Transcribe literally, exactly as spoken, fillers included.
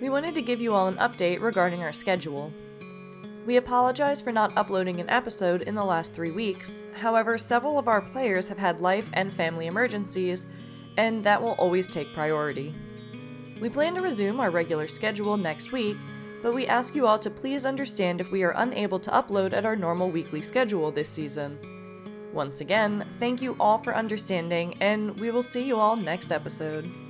we wanted to give you all an update regarding our schedule. We apologize for not uploading an episode in the last three weeks, however, several of our players have had life and family emergencies, and that will always take priority. We plan to resume our regular schedule next week, but we ask you all to please understand if we are unable to upload at our normal weekly schedule this season. Once again, thank you all for understanding, and we will see you all next episode.